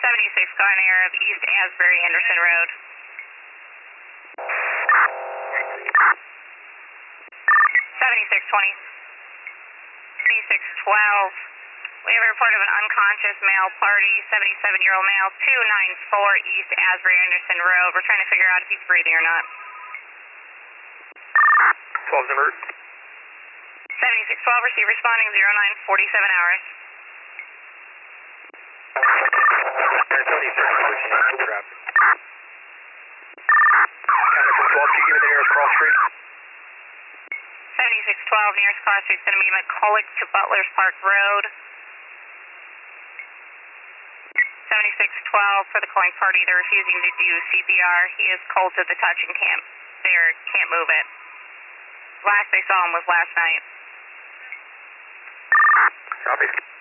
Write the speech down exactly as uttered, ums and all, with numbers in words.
seventy-six Garnier of East Asbury Anderson Road. seventy-six twenty. seventy-six twelve. We have a report of an unconscious male party, seventy-seven-year-old male, two ninety-four East Asbury Anderson Road. We're trying to figure out if he's breathing or not. twelve alert. seventy-six twelve, receive responding zero nine forty-seven hours. seventy-six fourteen, traffic. Counter from twelve, can you give me the nearest cross street? seventy-six twelve, nearest cross street is going to be McCulloch to Butler's Park Road. seventy-six twelve, for the calling party, they're refusing to do C P R. He is cold to the touch and can't, they can't move it. Last they saw him was last night. Copy.